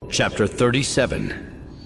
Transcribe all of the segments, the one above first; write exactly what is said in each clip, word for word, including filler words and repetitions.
Chapter thirty-seven.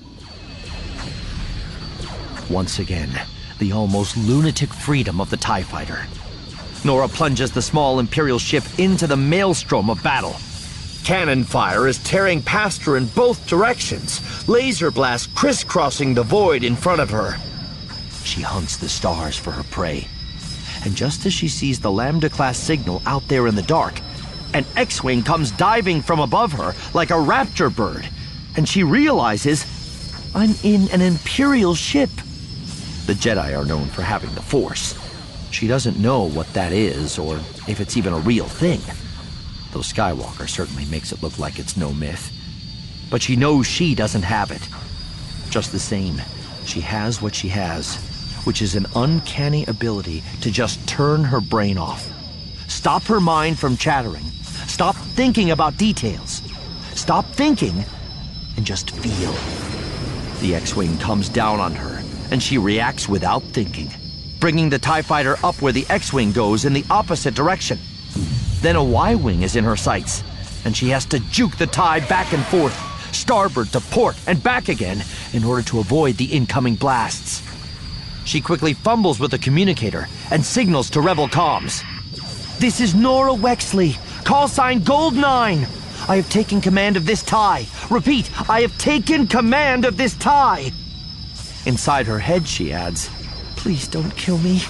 Once again, the almost lunatic freedom of the TIE Fighter. Nora plunges the small Imperial ship into the maelstrom of battle. Cannon fire is tearing past her in both directions, laser blasts crisscrossing the void in front of her. She hunts the stars for her prey. And just as she sees the Lambda-class signal out there in the dark, an X-Wing comes diving from above her like a raptor bird, and she realizes, I'm in an Imperial ship. The Jedi are known for having the Force. She doesn't know what that is, or if it's even a real thing. Though Skywalker certainly makes it look like it's no myth. But she knows she doesn't have it. Just the same, she has what she has, which is an uncanny ability to just turn her brain off. Stop her mind from chattering. Stop thinking about details. Stop thinking and just feel. The X-Wing comes down on her, and she reacts without thinking, bringing the TIE Fighter up where the X-Wing goes in the opposite direction. Then a Y-Wing is in her sights, and she has to juke the TIE back and forth, starboard to port and back again, in order to avoid the incoming blasts. She quickly fumbles with the communicator and signals to Rebel comms. This is Nora Wexley. Call sign Gold Nine. I have taken command of this TIE. Repeat, I have taken command of this TIE. Inside her head, she adds, please don't kill me.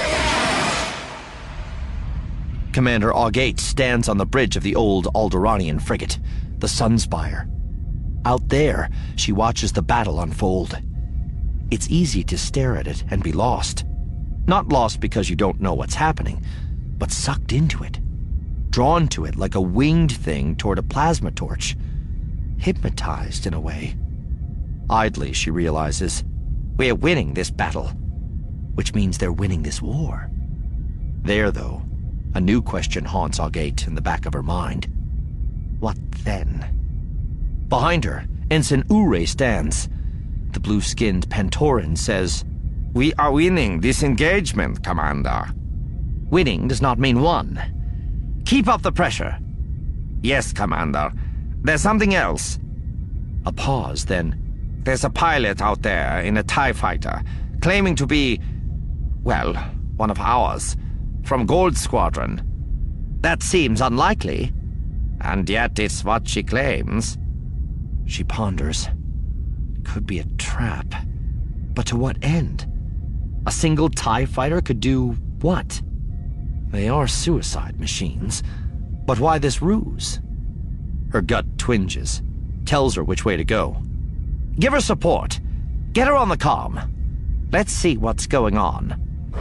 Commander Augate stands on the bridge of the old Alderaanian frigate, the Sunspire. Out there, she watches the battle unfold. It's easy to stare at it and be lost. Not lost because you don't know what's happening, but sucked into it. Drawn to it like a winged thing toward a plasma torch. Hypnotized in a way. Idly, she realizes, we're winning this battle. Which means they're winning this war. There, though, a new question haunts Augate in the back of her mind. What then? Behind her, Ensign Ure stands. The blue-skinned Pantoran says, we are winning this engagement, Commander. Winning does not mean won. Keep up the pressure. Yes, Commander. There's something else. A pause, then. There's a pilot out there in a TIE Fighter, claiming to be, well, one of ours, from Gold Squadron. That seems unlikely. And yet it's what she claims. She ponders. Could be a trap. But to what end? A single TIE Fighter could do what? They are suicide machines. But why this ruse? Her gut twinges, tells her which way to go. Give her support. Get her on the comm. Let's see what's going on.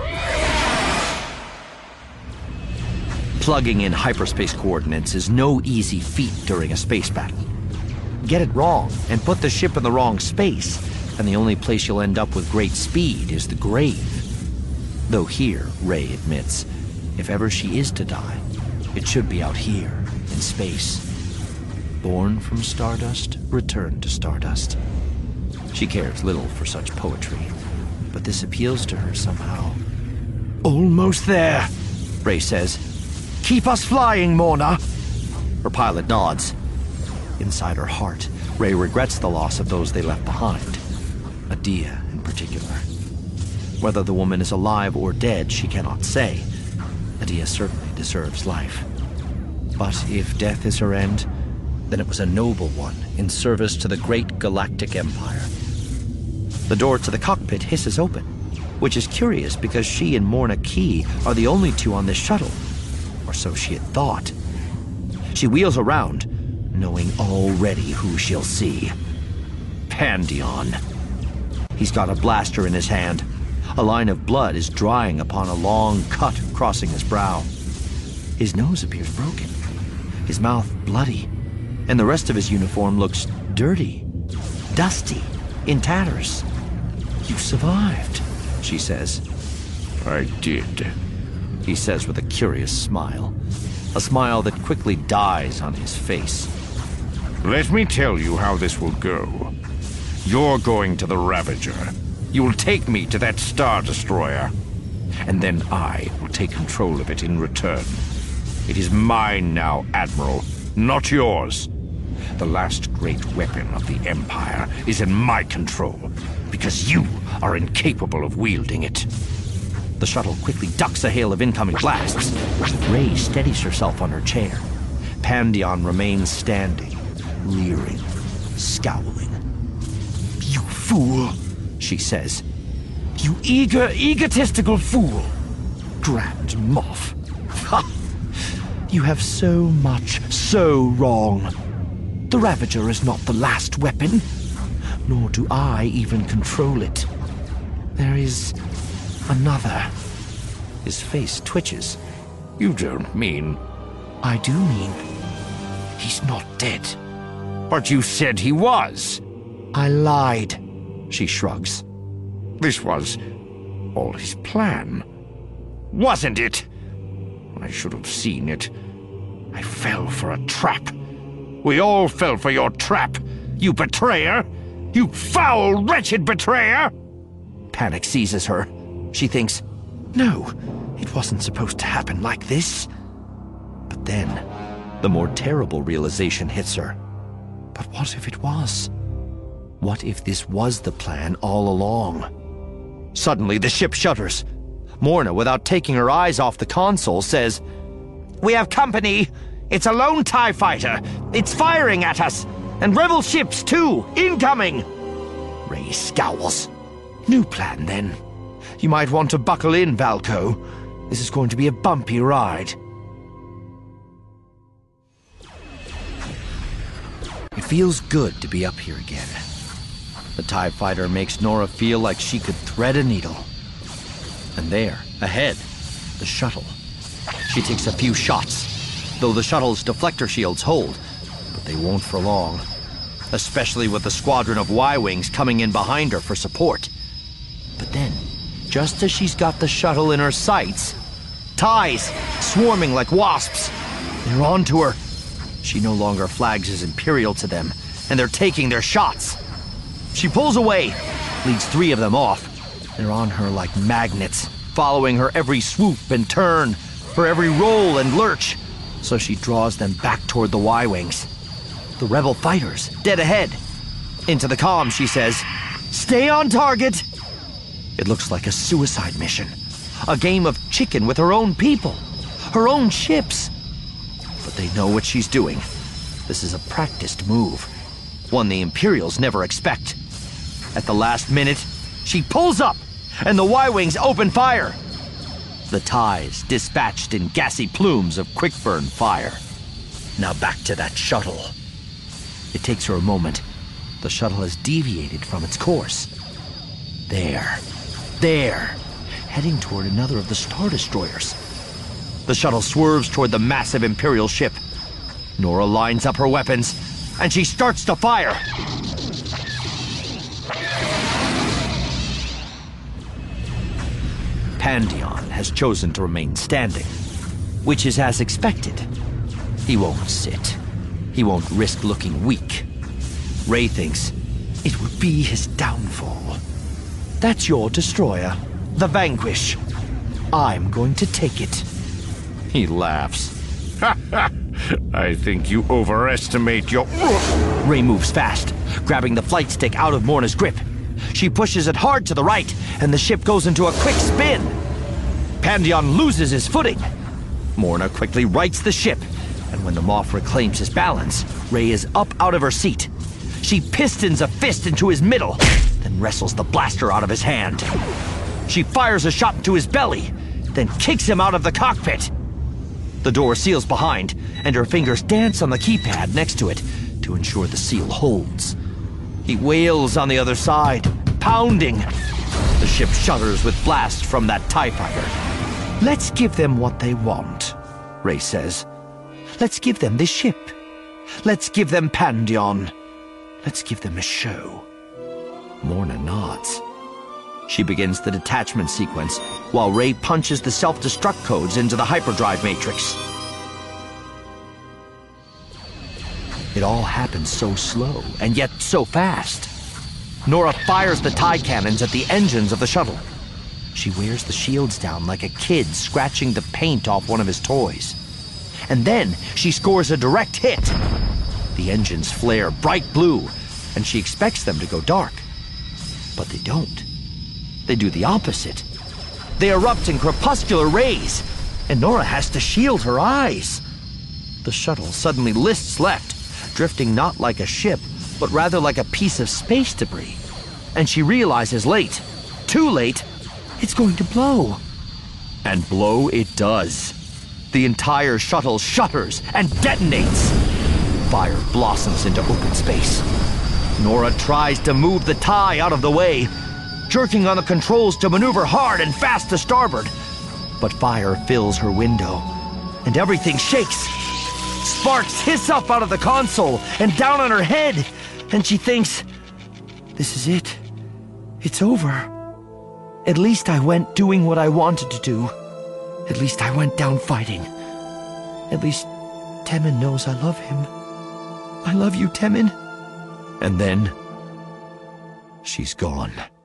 Plugging in hyperspace coordinates is no easy feat during a space battle. Get it wrong and put the ship in the wrong space, and the only place you'll end up with great speed is the grave. Though here, Rey admits, if ever she is to die, it should be out here, in space. Born from stardust, returned to stardust. She cares little for such poetry, but this appeals to her somehow. Almost there, Rey says. Keep us flying, Morna. Her pilot nods. Inside her heart, Rey regrets the loss of those they left behind. Adia, in particular. Whether the woman is alive or dead, she cannot say. Adia certainly deserves life. But if death is her end, then it was a noble one in service to the great galactic empire. The door to the cockpit hisses open, which is curious because she and Morna Key are the only two on this shuttle. Or so she had thought. She wheels around, knowing already who she'll see. Pandion. He's got a blaster in his hand. A line of blood is drying upon a long cut crossing his brow. His nose appears broken, his mouth bloody, and the rest of his uniform looks dirty, dusty, in tatters. You survived, she says. I did, he says with a curious smile, a smile that quickly dies on his face. Let me tell you how this will go. You're going to the Ravager. You will take me to that Star Destroyer, and then I will take control of it in return. It is mine now, Admiral, not yours. The last great weapon of the Empire is in my control, because you are incapable of wielding it. The shuttle quickly ducks a hail of incoming blasts. Rey steadies herself on her chair. Pandion remains standing, leering, scowling. "You fool," she says. "You eager, egotistical fool! Grand Moff. Ha! You have so much so wrong. The Ravager is not the last weapon, nor do I even control it. There is another." His face twitches. You don't mean... I do mean he's not dead. But you said he was. I lied, she shrugs. This was all his plan, wasn't it? I should have seen it. I fell for a trap. We all fell for your trap, you betrayer! You foul, wretched betrayer! Panic seizes her. She thinks, no, it wasn't supposed to happen like this. But then, the more terrible realization hits her. But what if it was? What if this was the plan all along? Suddenly, the ship shudders. Morna, without taking her eyes off the console, says, "We have company. It's a lone TIE fighter. It's firing at us. And rebel ships, too. Incoming!" Rey scowls. "New plan, then. You might want to buckle in, Valko. This is going to be a bumpy ride." It feels good to be up here again. The TIE fighter makes Nora feel like she could thread a needle. And there, ahead, the shuttle. She takes a few shots, though the shuttle's deflector shields hold, but they won't for long. Especially with the squadron of Y-Wings coming in behind her for support. But then, just as she's got the shuttle in her sights, TIEs, swarming like wasps. They're onto her. She no longer flags as Imperial to them, and they're taking their shots. She pulls away, leads three of them off. They're on her like magnets, following her every swoop and turn, her every roll and lurch. So she draws them back toward the Y-Wings. The rebel fighters, dead ahead. Into the comm, she says, "Stay on target." It looks like a suicide mission. A game of chicken with her own people. Her own ships. But they know what she's doing. This is a practiced move. One the Imperials never expect. At the last minute, she pulls up, and the Y-Wings open fire. The TIEs dispatched in gassy plumes of quick-burn fire. Now back to that shuttle. It takes her a moment. The shuttle has deviated from its course. There. There. Heading toward another of the Star Destroyers. The shuttle swerves toward the massive Imperial ship. Nora lines up her weapons, and she starts to fire. Pandion has chosen to remain standing, which is as expected. He won't sit. He won't risk looking weak. Rey thinks it would be his downfall. That's your destroyer, the Vanquish. I'm going to take it. He laughs. I think you overestimate your... Rey moves fast, grabbing the flight stick out of Morna's grip. She pushes it hard to the right, and the ship goes into a quick spin. Pandion loses his footing. Morna quickly rights the ship, and when the Moff reclaims his balance, Rey is up out of her seat. She pistons a fist into his middle, then wrestles the blaster out of his hand. She fires a shot into his belly, then kicks him out of the cockpit. The door seals behind, and her fingers dance on the keypad next to it to ensure the seal holds. He wails on the other side, pounding. The ship shudders with blasts from that TIE fighter. Let's give them what they want, Rey says. Let's give them this ship. Let's give them Pandion. Let's give them a show. Morna nods. She begins the detachment sequence while Rey punches the self-destruct codes into the hyperdrive matrix. It all happens so slow, and yet so fast. Nora fires the TIE cannons at the engines of the shuttle. She wears the shields down like a kid scratching the paint off one of his toys. And then she scores a direct hit. The engines flare bright blue, and she expects them to go dark. But they don't. They do the opposite. They erupt in crepuscular rays, and Nora has to shield her eyes. The shuttle suddenly lists left, drifting not like a ship, but rather like a piece of space debris. And she realizes late, too late, it's going to blow. And blow it does. The entire shuttle shudders and detonates. Fire blossoms into open space. Nora tries to move the tie out of the way, jerking on the controls to maneuver hard and fast to starboard. But fire fills her window, and everything shakes. Sparks hiss up out of the console and down on her head, and she thinks, this is it. It's over. At least I went doing what I wanted to do. At least I went down fighting. At least Temmin knows I love him. I love you, Temmin. And then she's gone.